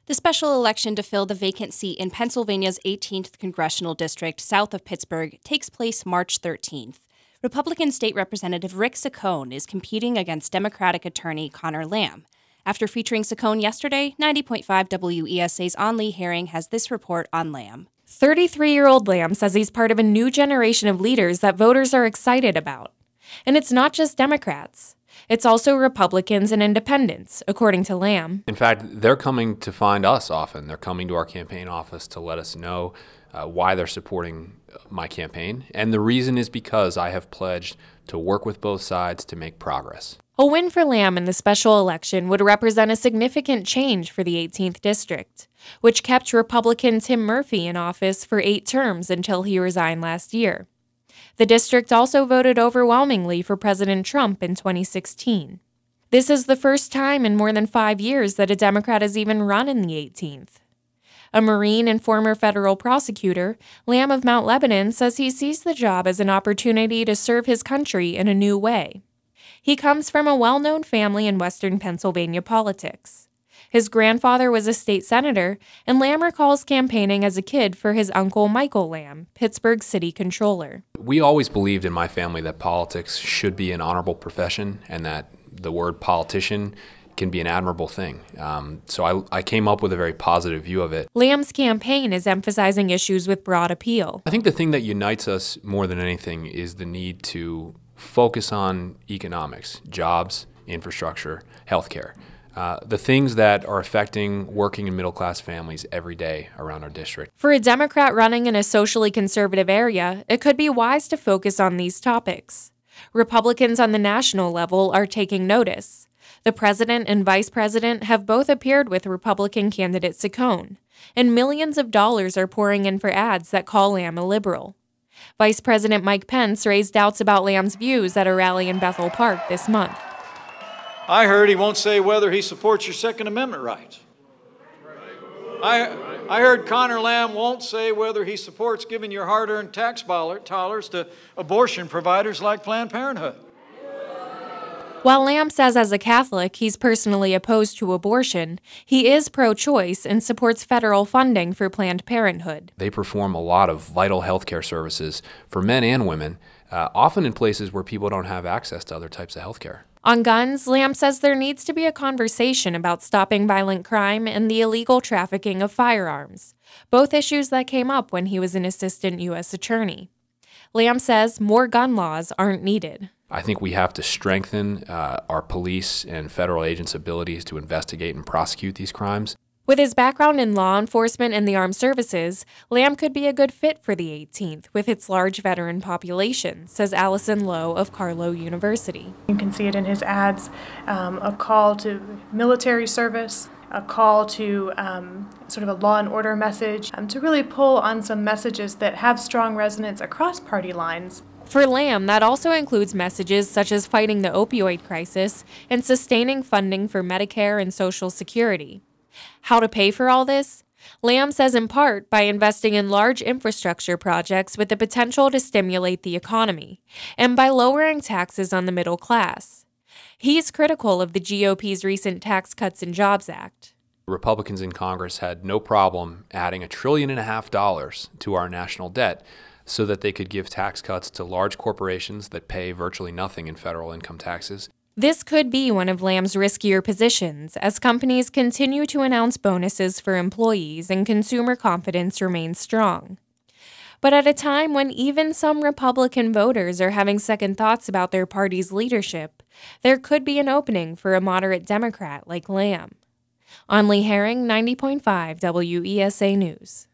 The special election to fill the vacant seat in Pennsylvania's 18th congressional district south of Pittsburgh takes place March 13th. Republican State Representative Rick Saccone is competing against Democratic attorney Connor Lamb. After featuring Saccone yesterday, 90.5 WESA's Anli Herring has this report on Lamb. 33-year-old Lamb says he's part of a new generation of leaders that voters are excited about. And it's not just Democrats. It's also Republicans and independents, according to Lamb. In fact, they're coming to find us often. They're coming to our campaign office to let us know why they're supporting my campaign. And the reason is because I have pledged to work with both sides to make progress. A win for Lamb in the special election would represent a significant change for the 18th District, which kept Republican Tim Murphy in office for 8 terms until he resigned last year. The district also voted overwhelmingly for President Trump in 2016. This is the first time in more than 5 years that a Democrat has even run in the 18th. A Marine and former federal prosecutor, Lamb of Mount Lebanon says he sees the job as an opportunity to serve his country in a new way. He comes from a well-known family in western Pennsylvania politics. His grandfather was a state senator, and Lamb recalls campaigning as a kid for his uncle Michael Lamb, Pittsburgh city controller. We always believed in my family that politics should be an honorable profession and that the word politician can be an admirable thing. So I came up with a very positive view of it. Lamb's campaign is emphasizing issues with broad appeal. I think the thing that unites us more than anything is the need to focus on economics, jobs, infrastructure, healthcare. The things that are affecting working and middle-class families every day around our district. For a Democrat running in a socially conservative area, it could be wise to focus on these topics. Republicans on the national level are taking notice. The president and vice president have both appeared with Republican candidate Saccone, and millions of dollars are pouring in for ads that call Lamb a liberal. Vice President Mike Pence raised doubts about Lamb's views at a rally in Bethel Park this month. I heard he won't say whether he supports your Second Amendment rights. I heard Connor Lamb won't say whether he supports giving your hard-earned tax dollars to abortion providers like Planned Parenthood. While Lamb says as a Catholic he's personally opposed to abortion, he is pro-choice and supports federal funding for Planned Parenthood. They perform a lot of vital healthcare services for men and women, often in places where people don't have access to other types of healthcare. On guns, Lamb says there needs to be a conversation about stopping violent crime and the illegal trafficking of firearms, both issues that came up when he was an assistant U.S. attorney. Lamb says more gun laws aren't needed. I think we have to strengthen our police and federal agents' abilities to investigate and prosecute these crimes. With his background in law enforcement and the armed services, Lamb could be a good fit for the 18th with its large veteran population, says Allison Lowe of Carlow University. You can see it in his ads, a call to military service, a call to sort of a law and order message, to really pull on some messages that have strong resonance across party lines. For Lamb, that also includes messages such as fighting the opioid crisis and sustaining funding for Medicare and Social Security. How to pay for all this? Lamb says in part by investing in large infrastructure projects with the potential to stimulate the economy, and by lowering taxes on the middle class. He's critical of the GOP's recent Tax Cuts and Jobs Act. Republicans in Congress had no problem adding $1.5 trillion to our national debt so that they could give tax cuts to large corporations that pay virtually nothing in federal income taxes. This could be one of Lamb's riskier positions as companies continue to announce bonuses for employees and consumer confidence remains strong. But at a time when even some Republican voters are having second thoughts about their party's leadership, there could be an opening for a moderate Democrat like Lamb. Anli Herring, 90.5 WESA News.